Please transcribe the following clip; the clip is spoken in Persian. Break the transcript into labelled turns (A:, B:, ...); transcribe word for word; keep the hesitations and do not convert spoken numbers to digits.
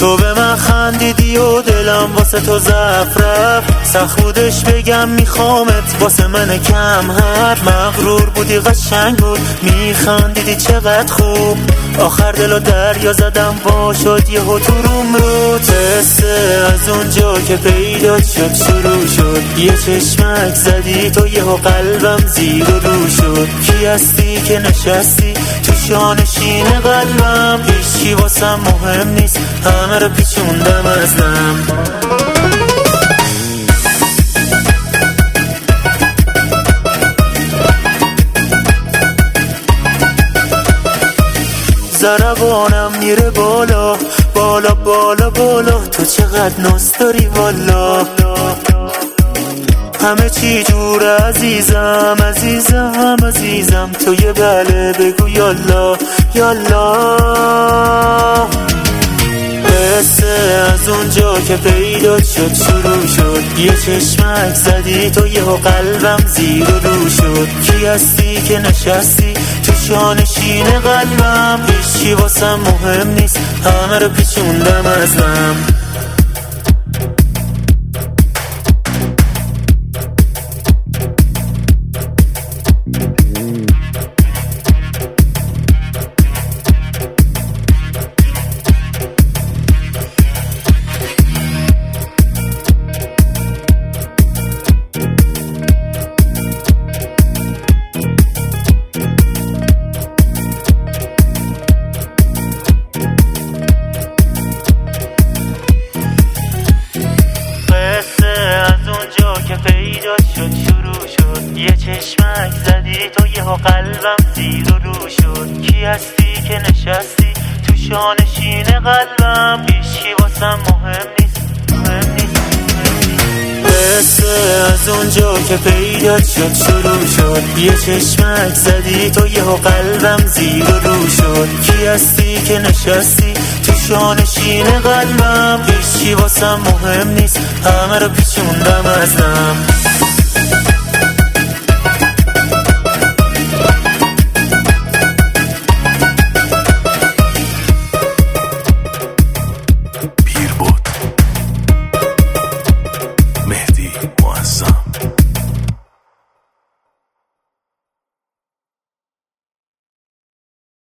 A: تو به من خندیدی و دلم واسه تو ضعف رفت، سخت بودش بگم میخوامت واسه من کم حرف. مغرور بودی قشنگ بود میخندیدی چقدر خوب، آخر دلو دریا زدم وا شد یهو تو روم رو. تسته از اونجا که پیدا شد شروع شد، یه چشمک زدی تو یهو قلبم زیر و رو شد. کی هستی که نشستی تو شانشین قلبم، هیچی واسم مهم نیست همه رو پیچوندم از دم. ضربانم میره بالا بالا بالا بالا، تو چقدر ناز داری والا. همه چی جور عزیزم عزیزم عزیزم، تو یه بله بگو یالا یالا. قصه از اونجا که پیدا شد شروع شد، یه چشمک زدی تو یهو قلبم زیر و رو شد. کی هستی که نشستی تو شانشین قلبم، هیچی واسم مهم نیست همه رو پیچوندم از دم. پیدا شد شروع شد، یه چشمک زدی تو یهو قلبم زیر و رو شد. کی هستی که نشستی تو شانشین قلبم، هیچی واسم مهم نیست مهم نیست. قصه از اونجا که پیدا شد شروع شد، یه چشمک زدی تو یهو قلبم زیر و رو شد. کی هستی که نشستی تو شانشین قلبم، هیچی واسم مهم نیست همه رو پیچوندم از دم.